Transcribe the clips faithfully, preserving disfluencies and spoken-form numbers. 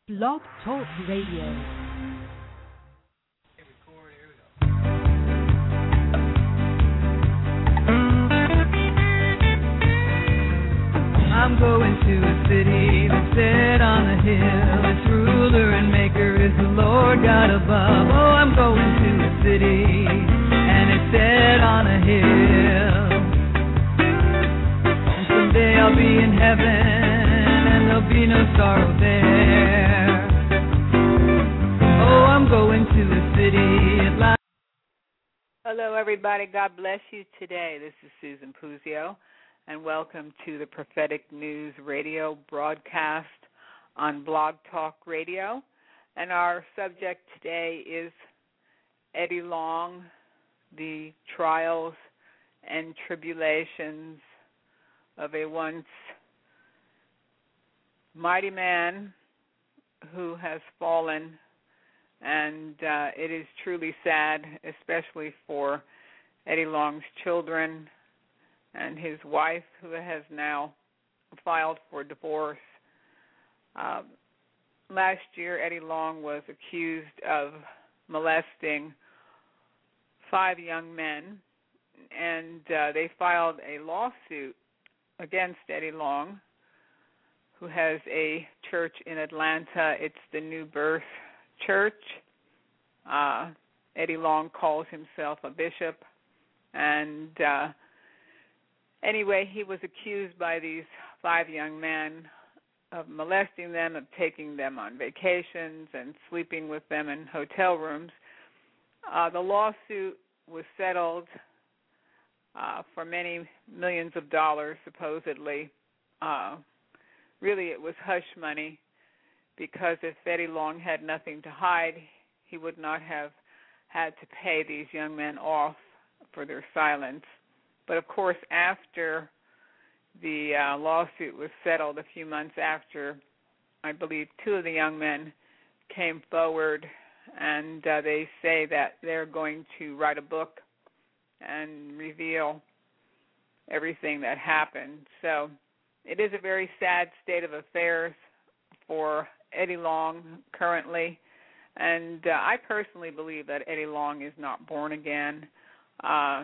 Blog Talk Radio. I'm going to a city that's set on a hill. Its ruler and maker is the Lord God above. Oh, I'm going to a city, and it's set on a hill. And someday I'll be in heaven, and there'll be no sorrow there. Oh, I'm going to a city at last. Hello, everybody. God bless you today. This is Susan Puzio, and welcome to the Prophetic News Radio broadcast on Blog Talk Radio. And our subject today is Eddie Long, the trials and tribulations of a once mighty man who has fallen. And uh, it is truly sad, especially for Eddie Long's children and his wife, who has now filed for divorce. Um, last year, Eddie Long was accused of molesting five young men, and uh, they filed a lawsuit against Eddie Long, who has a church in Atlanta. It's the New Birth Church. Uh, Eddie Long calls himself a bishop, and uh, anyway, he was accused by these five young men of molesting them, of taking them on vacations and sleeping with them in hotel rooms. Uh, the lawsuit was settled uh, for many millions of dollars, supposedly. Uh, really, it was hush money, because if Eddie Long had nothing to hide, he would not have had to pay these young men off for their silence. But, of course, after the uh, lawsuit was settled, a few months after, I believe two of the young men came forward, and uh, they say that they're going to write a book and reveal everything that happened. So it is a very sad state of affairs for Eddie Long currently, and uh, I personally believe that Eddie Long is not born again. Uh,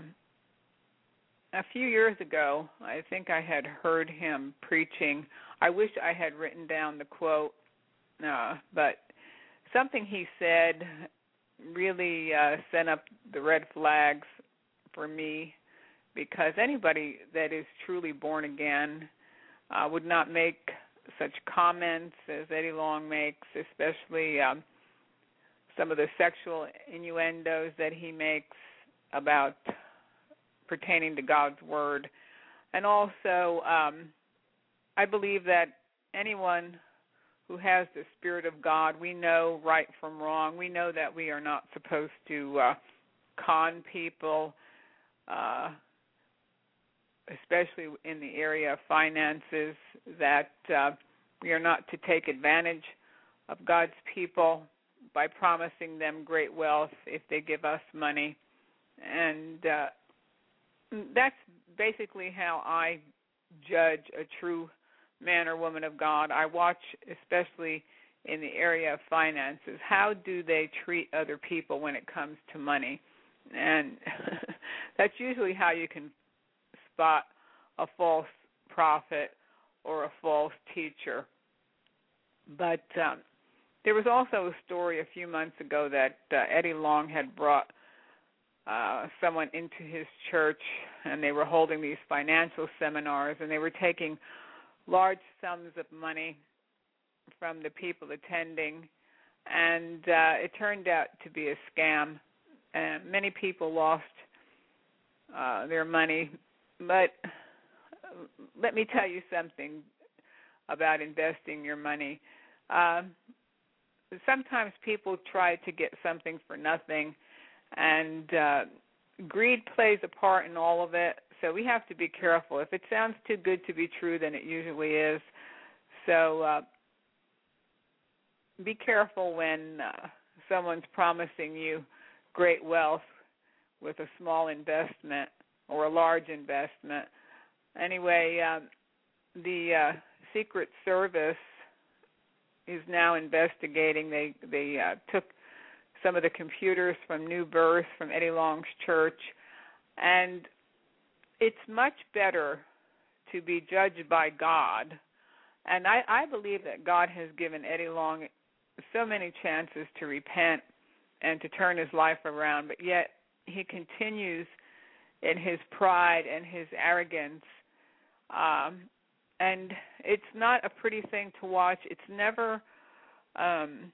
a few years ago, I think I had heard him preaching. I wish I had written down the quote, uh, but something he said really uh, sent up the red flags for me, because anybody that is truly born again uh, would not make such comments as Eddie Long makes, especially um, some of the sexual innuendos that he makes about pertaining to God's Word. And also, um, I believe that anyone who has the Spirit of God, we know right from wrong. We know that we are not supposed to uh, con people, uh, especially in the area of finances, that uh, we are not to take advantage of God's people by promising them great wealth if they give us money. And uh, that's basically how I judge a true man or woman of God. I watch, especially in the area of finances, how do they treat other people when it comes to money? And that's usually how you can spot a false prophet or a false teacher. But um, there was also a story a few months ago that uh, Eddie Long had brought uh, someone into his church, and they were holding these financial seminars, and they were taking large sums of money from the people attending, and uh, it turned out to be a scam. And many people lost uh, their money. But let me tell you something about investing your money. Um, sometimes people try to get something for nothing, and uh, greed plays a part in all of it. So we have to be careful. If it sounds too good to be true, then it usually is. So uh, be careful when uh, someone's promising you great wealth with a small investment or a large investment. Anyway, um, the uh, Secret Service is now investigating. They they uh, took some of the computers from New Birth, from Eddie Long's church, and it's much better to be judged by God. And I, I believe that God has given Eddie Long so many chances to repent and to turn his life around, but yet he continues in his pride and his arrogance. Um, and it's not a pretty thing to watch. It's never um,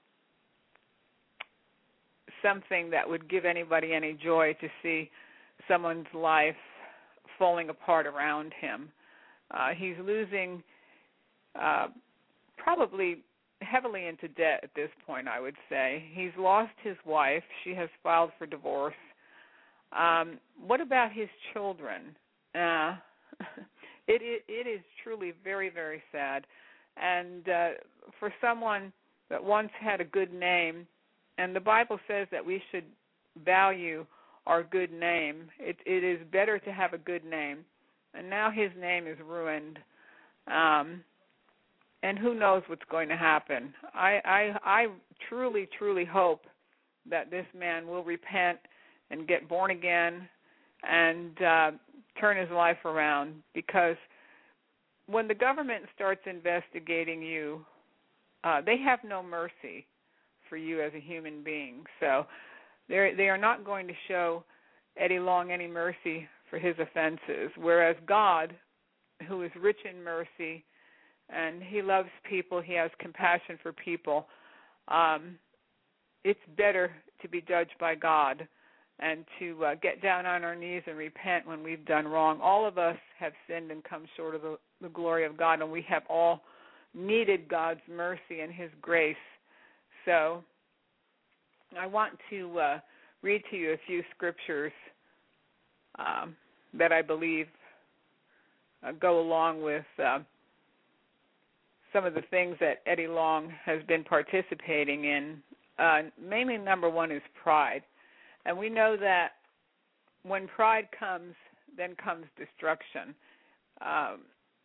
something that would give anybody any joy to see someone's life falling apart around him. Uh, he's losing uh, probably heavily into debt at this point, I would say. He's lost his wife. She has filed for divorce. Um, what about his children? Uh, it, it, it is truly very, very sad. And uh, for someone that once had a good name, and the Bible says that we should value our good name. It, it is better to have a good name. And now his name is ruined. Um, and who knows what's going to happen. I, I, I truly, truly hope that this man will repent and get born again and uh, turn his life around, because when the government starts investigating you, uh, they have no mercy for you as a human being. So they they are not going to show Eddie Long any mercy for his offenses, whereas God, who is rich in mercy, and he loves people, he has compassion for people, um, it's better to be judged by God and to uh, get down on our knees and repent when we've done wrong. All of us have sinned and come short of the, the glory of God, and we have all needed God's mercy and his grace. So I want to uh, read to you a few scriptures um, that I believe uh, go along with uh, some of the things that Eddie Long has been participating in. Uh, mainly number one is pride. And we know that when pride comes, then comes destruction. Um,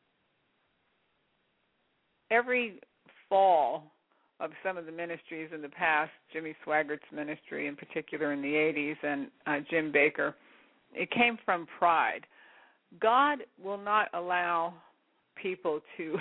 every fall of some of the ministries in the past, Jimmy Swaggart's ministry in particular in the eighties, and uh, Jim Bakker, it came from pride. God will not allow people to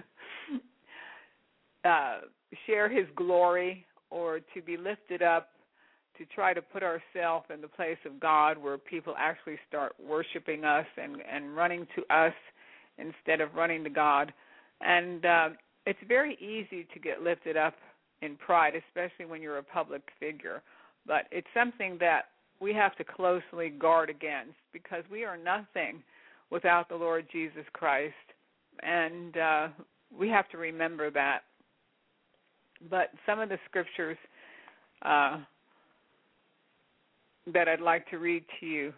uh, share his glory or to be lifted up, to try to put ourselves in the place of God where people actually start worshiping us and, and running to us instead of running to God. And uh, it's very easy to get lifted up in pride, especially when you're a public figure. But it's something that we have to closely guard against, because we are nothing without the Lord Jesus Christ. And uh, we have to remember that. But some of the scriptures uh, that I'd like to read to you.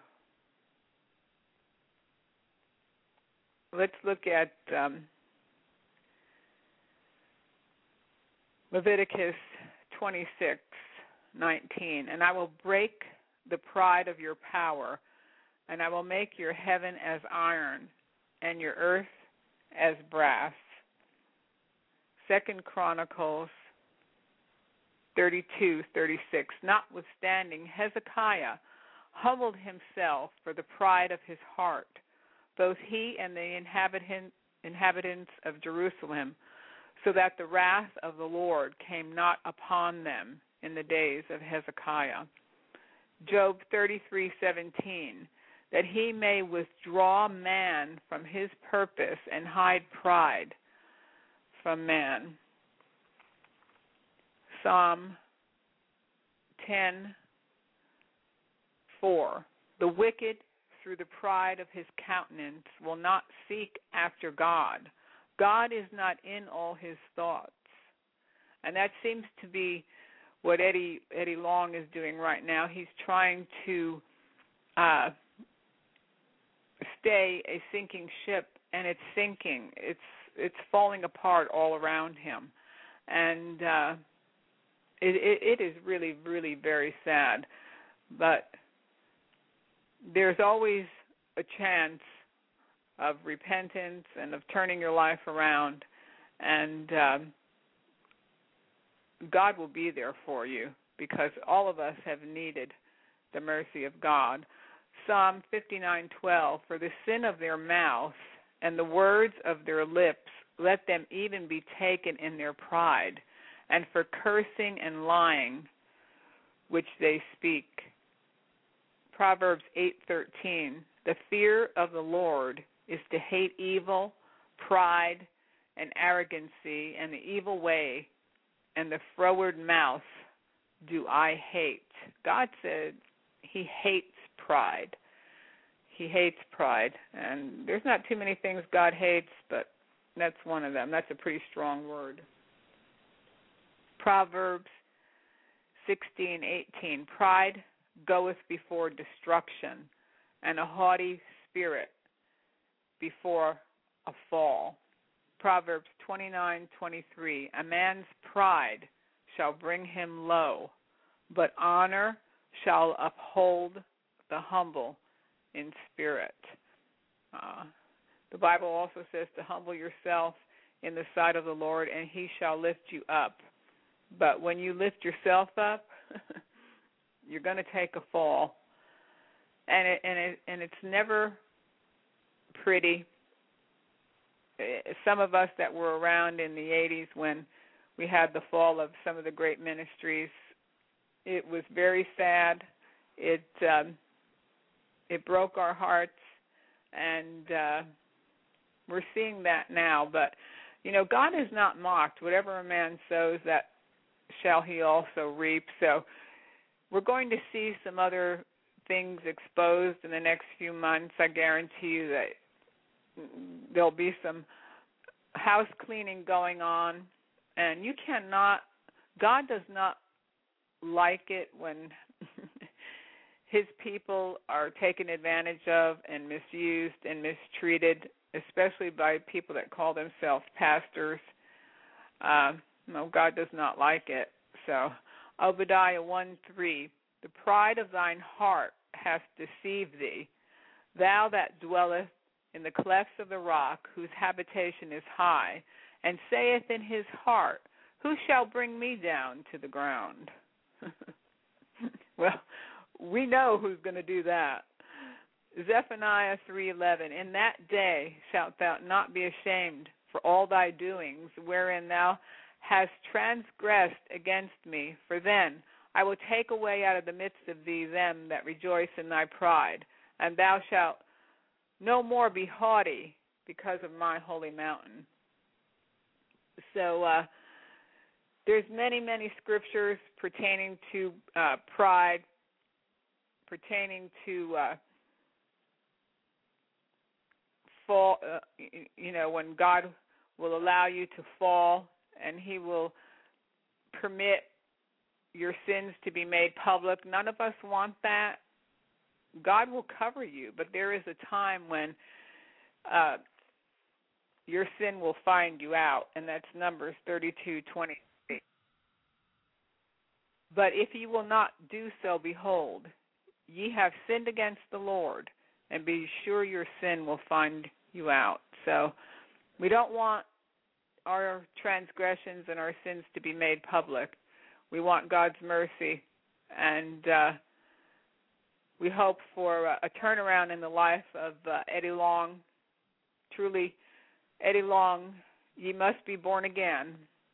Let's look at um, Leviticus twenty-six nineteen. And I will break the pride of your power, and I will make your heaven as iron and your earth as brass. Second Chronicles thirty-two thirty-six. Notwithstanding, Hezekiah humbled himself for the pride of his heart, both he and the inhabitant, inhabitants of Jerusalem, so that the wrath of the Lord came not upon them in the days of Hezekiah. Job thirty-three seventeen. That he may withdraw man from his purpose and hide pride from man. Psalm ten four. The wicked, through the pride of his countenance, will not seek after God. God is not in all his thoughts. And that seems to be what Eddie Eddie Long is doing right now. He's trying to uh, stay a sinking ship, and it's sinking. It's it's falling apart all around him. And uh, it, it, it is really, really very sad. But there's always a chance of repentance and of turning your life around. And um, God will be there for you, because all of us have needed the mercy of God. Psalm fifty-nine twelve, for the sin of their mouth and the words of their lips, let them even be taken in their pride, and for cursing and lying which they speak. Proverbs eight thirteen, the fear of the Lord is to hate evil, pride, and arrogancy, and the evil way, and the froward mouth do I hate. God said he hates pride. He hates pride. And there's not too many things God hates, but that's one of them. That's a pretty strong word. Proverbs sixteen eighteen, pride goeth before destruction, and a haughty spirit before a fall. Proverbs twenty-nine twenty-three, a man's pride shall bring him low, but honor shall uphold the humble in spirit. Uh, the Bible also says to humble yourself in the sight of the Lord, and he shall lift you up. But when you lift yourself up, you're going to take a fall, and it, and it, and it's never pretty. Some of us that were around in the eighties when we had the fall of some of the great ministries, it was very sad. It um, it broke our hearts, and uh, we're seeing that now. But, you know, God is not mocked. Whatever a man sows, that shall he also reap. So we're going to see some other things exposed in the next few months. I guarantee you that there'll be some house cleaning going on, and you cannot, God does not like it when his people are taken advantage of and misused and mistreated, especially by people that call themselves pastors. Uh, no, God does not like it. So Obadiah one three, the pride of thine heart hath deceived thee, thou that dwellest in the clefts of the rock, whose habitation is high, and saith in his heart, who shall bring me down to the ground? Well, we know who's going to do that. Zephaniah three eleven, in that day shalt thou not be ashamed for all thy doings, wherein thou hast transgressed against me, for then I will take away out of the midst of thee them that rejoice in thy pride, and thou shalt no more be haughty because of my holy mountain. So uh, there's many, many scriptures pertaining to uh, pride, pertaining to uh, fall, uh, you know, when God will allow you to fall, and he will permit your sins to be made public. None of us want that. God will cover you, but there is a time when uh, your sin will find you out, and that's Numbers thirty-two twenty-three. But if you will not do so, behold, ye have sinned against the Lord, and be sure your sin will find you out. So we don't want our transgressions and our sins to be made public. We want God's mercy, and uh, we hope for a, a turnaround in the life of uh, Eddie Long. Truly, Eddie Long, ye must be born again.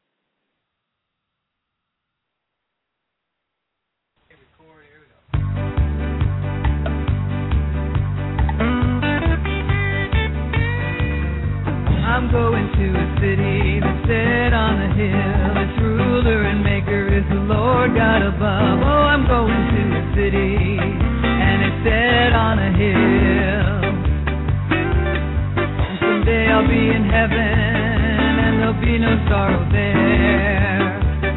I'm going to a city that's set on a hill. Its ruler and maker is the Lord God above. Oh, I'm going to a city, and it's set on a hill. And someday I'll be in heaven, and there'll be no sorrow there.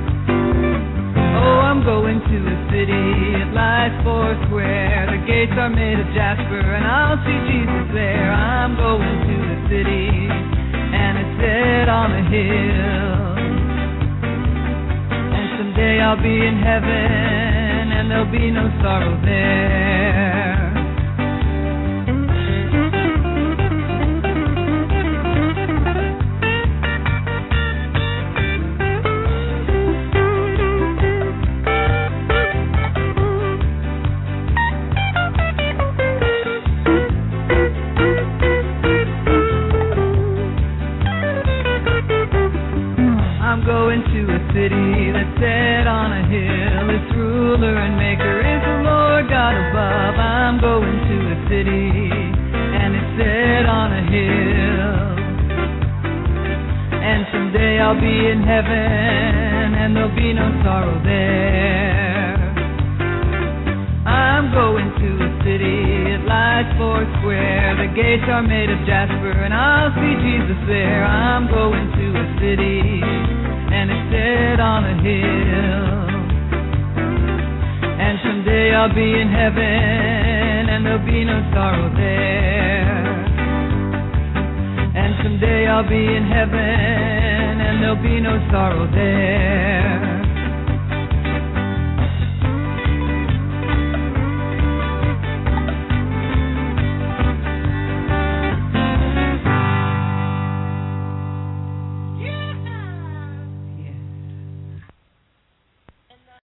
Oh, I'm going to a city, it lies four square. The gates are made of jasper, and I'll see Jesus there. I'm going to a city, and it's set on a hill. And someday I'll be in heaven, and there'll be no sorrow there. going to a city that's set on a hill. Its ruler and maker is the Lord God above. I'm going to a city, and it's set on a hill. And someday I'll be in heaven, and there'll be no sorrow there. I'm going to a city, it lies four square. The gates are made of jasper, and I'll see Jesus there. I'm going to a city, and it's set on a hill. And someday I'll be in heaven, and there'll be no sorrow there. And someday I'll be in heaven, and there'll be no sorrow there.